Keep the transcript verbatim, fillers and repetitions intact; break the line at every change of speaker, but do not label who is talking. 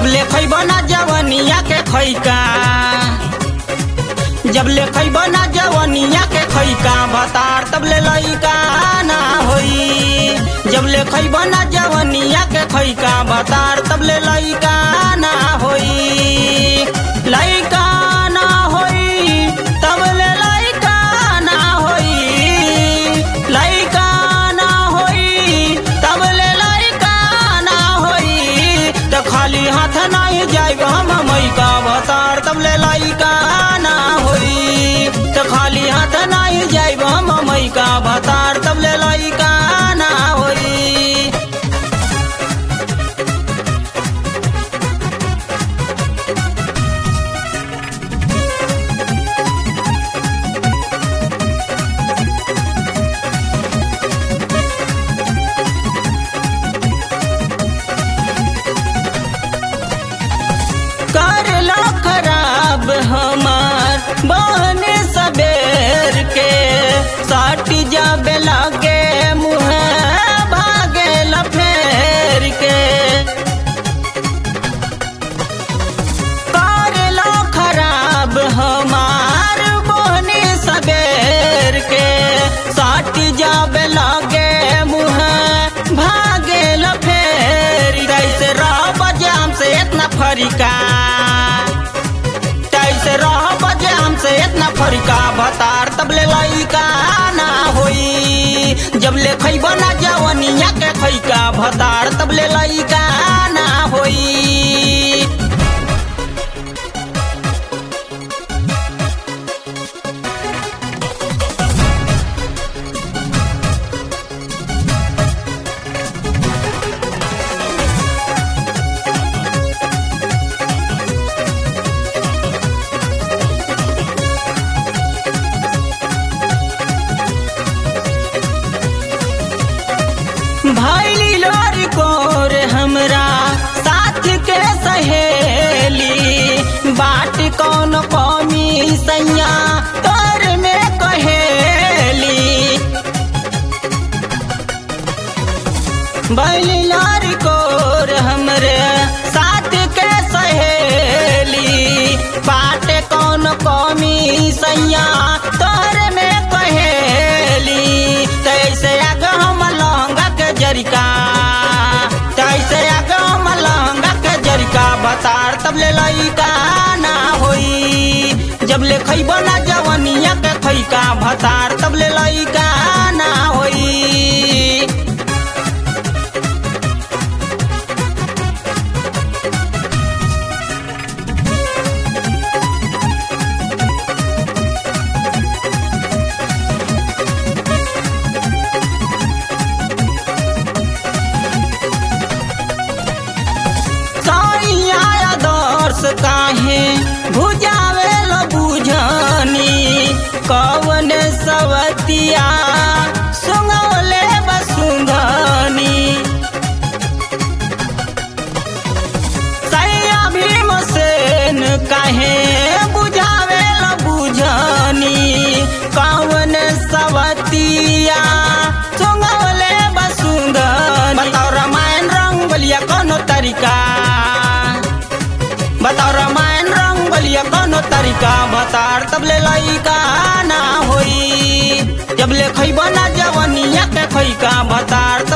जब ले खैबो ना जवनिया के खैका जब ले खैबो ना जवनिया के खैका भतार तब ले लइका ना होई जब ले खैबो ना जवनिया के खैका भतार तब ले लइका ना होई लइका ना होई तब ले लइका ना होई लइका ना होई तब ले लइका ना होई तो खाली हाथ नहीं जाएगा हम मैका भतार तब ले लइका ना होई तो खाली हाथ नहीं जाएगा हम मैका भतार तब ले लइका ना होई कर लो खराब हमार बहन सबेर के साटी जाबे लागे मुँह भागे लफेर के कर लो खराब हमार बहन सबेर के साटी जाबे लागे मुँह भागे लफेर कैसे रह बजे हमसे इतना फरिका कैसे रह बजे हमसे इतना फरिका भतार तब ले लइका ना होई जब ले खैबो ना जवनिया के खैका भतार तब ले लइका ना होई भैली लोरी कोर हमरा साथ के सहेली बाट कौन कौमी सैया तोर में कहेली भैली लोरी कोर हमरे साथ के सहेली बाट कौन कौमी सैया तोर में कहेली तैसे आग हम लहंगा के जरिका तैसे आग हम लहंगा के जरिका भतार तब ले लइका ना होई जब ले खैबो ना जवनिया के खैका भतार तब ले लइका ना होई काहे भुजावे ल बुझनी कवन सवतिया सुंगले बसुंधनी सैया भीमसेन काहे बुझावे ल बुझनी कवन सवतिया सुंगले बसुंधनी बताओ रामायण रंग बलिया कोनो तरीका बताओ रामायण रंग बलिया कोनो तरीका भतार तब ले लइका ना होई जब ले खैबो ना जवनिया के खैका भतार